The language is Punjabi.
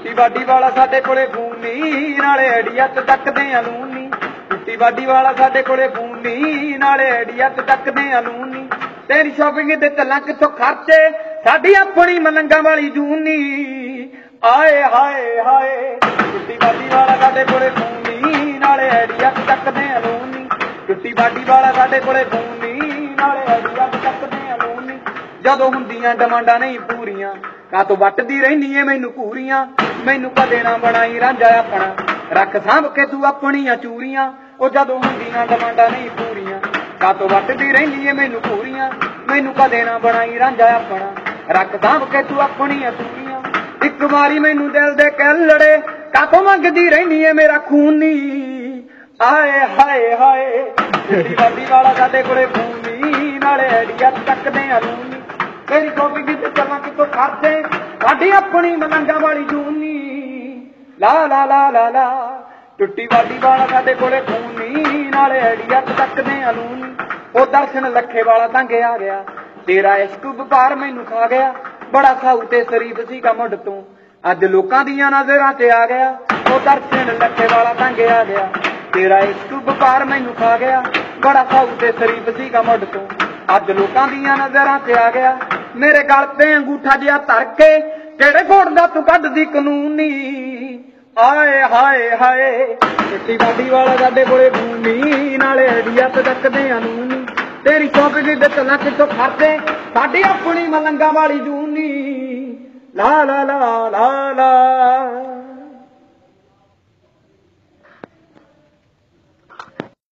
ਟੁੱਟੀ ਬਾਡੀ ਵਾਲਾ ਸਾਡੇ ਕੋਲੇ ਫੋਨ ਨੀ, ਨਾਲੇ ਆਈਡੀਆ ਤੇ ਤੱਕਦੇ ਆ ਲੂਨ ਨੀ। ਟੁੱਟੀ ਬਾਡੀ ਵਾਲਾ ਸਾਡੇ ਕੋਲੇ ਫੋਨ ਨੀ, ਨਾਲੇ ਆਈਡੀਆ ਤੇ ਤੱਕਦੇ ਆ ਲੂਨ ਨੀ। ਤੇਰੀ ਸ਼ਾਪਿੰਗ ਤੇ ਚੱਲਾਂ ਕਿੱਥੋਂ ਖਰਚੇ, ਸਾਡੀ ਆਪਣੀ ਮਲੰਗਾਂ ਵਾਲੀ ਜੂਨ ਨੀ। ਆਏ ਹਾਏ ਹਾਏ ਟੁੱਟੀ ਬਾਡੀ ਵਾਲਾ ਸਾਡੇ ਕੋਲੇ ਫੋਨ ਨੀ, ਨਾਲੇ ਆਈਡੀਆ ਤੇ ਤੱਕਦੇ ਆ ਲੂਨ ਨੀ। ਟੁੱਟੀ ਬਾਡੀ ਵਾਲਾ ਸਾਡੇ ਕੋਲੇ ਫੋਨ ਨੀ, ਨਾਲੇ ਆਈਡੀਆ ਤੇ ਤੱਕਦੇ ਆ ਲੂਨ ਨੀ। ਜਦੋਂ ਹੁੰਦੀਆਂ ਡਿਮਾਂਡਾਂ ਨਹੀਂ ਪੂਰੀਆਂ, ਕਾਤੋਂ ਵੱਟਦੀ ਰਹਿਨੀ ਏ ਮੈਨੂੰ ਘੂਰੀਆਂ। ਮੈਨੂੰ ਕਦੇ ਨਾ ਬਣਾਈ ਰਾਂਝਾ ਆਪਣਾ, ਰੱਖ ਸਾਂਭ ਕੇ ਤੂੰ ਆਪਣੀਆਂ ਚੂਰੀਆਂ। ਉਹ ਜਦੋਂ ਹੁੰਦੀਆਂ ਡਿਮਾਂਡਾਂ ਨਹੀਂ ਪੂਰੀਆਂ, ਕਾਤੋਂ ਵੱਟਦੀ ਰਹਿਨੀ ਏ ਮੈਨੂੰ ਘੂਰੀਆਂ। ਮੈਨੂੰ ਕਦੇ ਨਾ ਬਣਾਈ ਰਾਂਝਾ ਆਪਣਾ, ਰੱਖ ਸਾਂਭ ਕੇ ਤੂੰ ਆਪਣੀਆਂ ਚੂਰੀਆਂ। ਇੱਕ ਵਾਰੀ ਮੈਨੂੰ ਦਿਲ ਦੇ ਕਹਿ ਲੜੇ, ਕਾਤੋਂ ਮੰਗਦੀ ਰਹਿਨੀ ਏ ਮੇਰਾ ਖੂਨ ਨੀ। ਆਏ ਹਾਏ ਹਾਏ ਟੁੱਟੀ ਬਾਡੀ ਵਾਲਾ ਸਾਡੇ ਕੋਲੇ ਫੋਨ ਨੀ, ਨਾਲੇ ਆਈਡੀਆ ਤੱਕਦੇ ਆ ਲੂਨ ਨੀ। ਤੇਰੀ ਸ਼ਾਪਿੰਗ ਤੇ ਚੱਲਾਂ ਕਿੱਥੋਂ ਖਰਚੇ, ਸਾਡੀ ਆਪਣੀ ਮਲੰਗਾਂ ਵਾਲੀ ਜੂਨ ਨੀ। ਲਾ ਲਾ ਲਾ ਲਾ ਲਾ ਟੁੱਟੀ ਬਾਡੀ ਵਾਲਾ ਸਾਡੇ ਕੋਲੇ ਫੋਨ ਨੀ, ਨਾਲੇ ਆਈਡੀਆ ਤੱਕਦੇ ਆ ਲੂਨ ਨੀ। ਉਹ ਦਰਸ਼ਨ ਲੱਖੇ ਵਾਲਾ ਤੰਗ ਆ ਗਿਆ, ਤੇਰਾ ਇਸ਼ਕ ਵਪਾਰ ਮੈਨੂੰ ਖਾ ਗਿਆ। ਬੜਾ ਸਾਊ ਤੇ ਸ਼ਰੀਫ ਸੀਗਾ ਮੁੱਢ ਤੋਂ, ਅੱਜ ਲੋਕਾਂ ਦੀਆਂ ਨਜ਼ਰਾਂ ਤੇ ਆ ਗਿਆ। ਉਹ ਦਰਸ਼ਨ ਲੱਖੇ ਵਾਲਾ ਤੰਗ ਆ ਗਿਆ, ਤੇਰਾ ਇਸ਼ਕ ਵਪਾਰ ਮੈਨੂੰ ਖਾ ਗਿਆ। ਬੜਾ ਸਾਊ ਤੇ ਸ਼ਰੀਫ ਸੀਗਾ ਮੁੱਢ ਤੋਂ, ਅੱਜ ਲੋਕਾਂ ਦੀਆਂ ਨਜ਼ਰਾਂ ਤੇ ਆ ਗਿਆ। ਮੇਰੇ ਗਲ ਤੇ ਅੰਗੂਠਾ ਜਿਹਾ ਧਰ ਕੇ, ਕਿਹੜੇ ਕੋਟ ਦਾ ਤੂੰ ਕੱਢਦੀ ਕਾਨੂੰਨ ਨੀ। ਆਏ ਹਾਏ ਹਾਏ ਟੁੱਟੀ ਬਾਡੀ ਵਾਲਾ ਸਾਡੇ ਕੋਲੇ ਫੋਨ ਨੀ, ਨਾਲੇ ਆਈਡੀਆ ਤੇ ਤੱਕਦੇ ਆ ਲੂਨ ਨੀ। ਤੇਰੀ ਸ਼ਾਪਿੰਗ ਤੇ ਚੱਲਾਂ ਕਿੱਥੋਂ ਖਰਚੇ, ਸਾਡੀ ਆਪਣੀ ਮਲੰਗਾਂ ਵਾਲੀ ਜੂਨ ਨੀ। ਲਾ ਲਾ ਲਾ ਲਾ ਲਾ